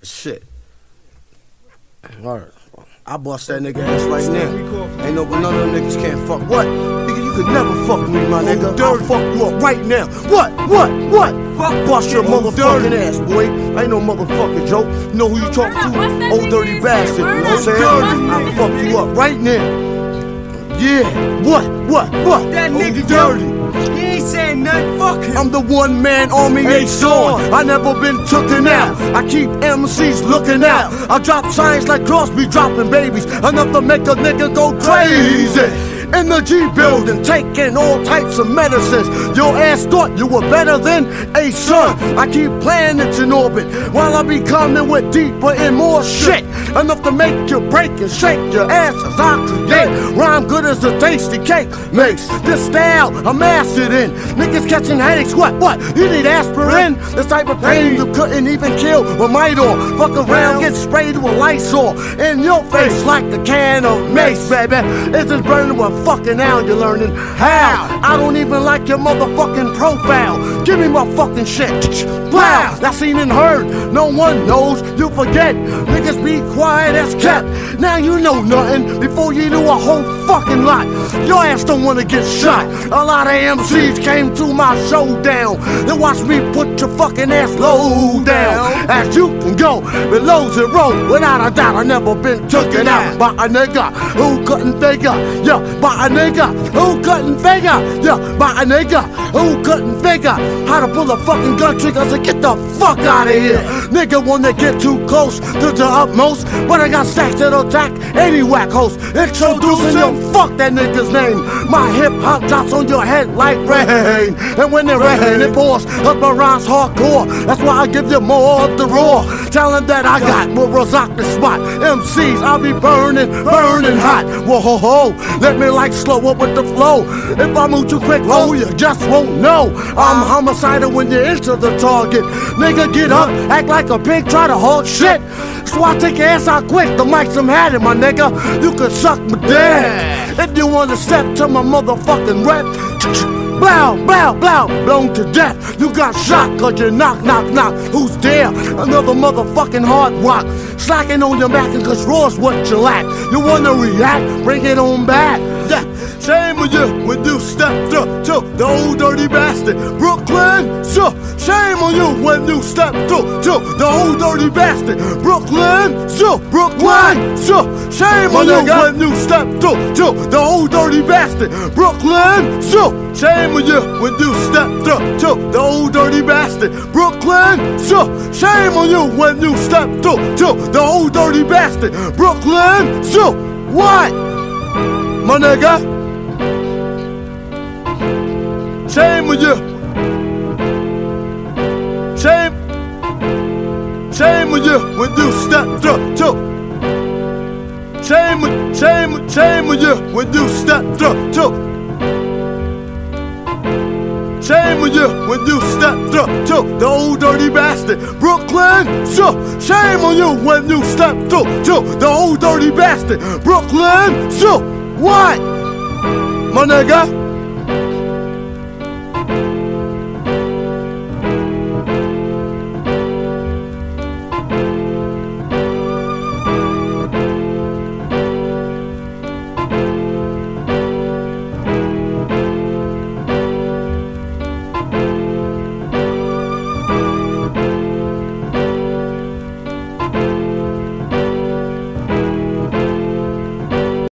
Shit. Alright. I bust that nigga ass right now. Ain't no, none of them niggas can't fuck. What? Nigga, you could never fuck with me, my nigga. I'll fuck you up right now. What? Fuck bust your motherfucking ass, boy. Ain't no motherfucking joke. You know who you talking to? Old dirty bastard. You know what I'm saying? I'll fuck you up right now. Yeah. What? That nigga dirty. He ain't saying nothing, fuck him. I'm the one-man army ain't sworn. I never been tooken out. I keep MCs looking out. I drop signs like Crosby dropping babies, enough to make a nigga go crazy. In the G building, taking all types of medicines. Your ass thought you were better than a son. I keep planets in orbit while I be coming with deeper and more shit. Enough to make you break and shake your ass as I create. Rhyme good as a tasty cake makes this style I'm mastered in. Niggas catching headaches, what? You need aspirin? This type of pain you couldn't even kill with Midol. Fuck around, get sprayed with Lysol in your face like a can of mace, baby. Is it burning with fucking now you're learning how? I don't even like your motherfucking profile. Give me my fucking shit. Wow, that's seen and heard. No one knows, you forget. Niggas be quiet as kept. Now you know nothing before you do a whole fucking lot. Your ass don't wanna get shot. A lot of MCs came to my showdown. They watch me put your fucking ass low down. As you can go below zero, without a doubt I never been taken out by a nigga who couldn't figure, yeah, by a nigga who couldn't figure, yeah, by a nigga who couldn't figure how to pull a fucking gun trigger. So get the fuck out of here. Nigga wanna get too close to the utmost, but I got stacks that'll attack any whack host. Introducing him, fuck that nigga's name. My hip hop drops on your head like rain, and when it rain, it pours up my rhymes hardcore. That's why I give you more of the raw talent that I got. Will rock the spot. MCs, I'll be burning hot. Whoa ho ho, let me like slow up with the flow. If I move too quick, oh, you just won't know. I'm homicidal when you enter the target. Nigga, get up, act like a pig, try to hold shit. So I take your ass out quick, the mic's some had it, my nigga. You can suck my dick. If you wanna step to my motherfucking rap, blow, blown to death. You got shot cause you knock. Who's there? Another motherfucking hard rock. Slacking on your back cause raw's what you lack. You wanna react? Bring it on back. Yeah. Shame on you when you stepped up to the old dirty bastard. Brooklyn, so shame on you when you stepped up to the old dirty bastard. Brooklyn, so shame on you when you stepped up to the old dirty bastard. Brooklyn, so shame on you when you stepped up to the old dirty bastard. Brooklyn, so shame on you when you stepped up to the old dirty bastard. Brooklyn, so what? My nigga, shame on you. Shame on you when you stepped up to. Shame on you when you stepped up to. Shame on you when you stepped up to the old dirty bastard. Brooklyn, so shame on you when you stepped up to the old dirty bastard. Brooklyn, so what? My nigga.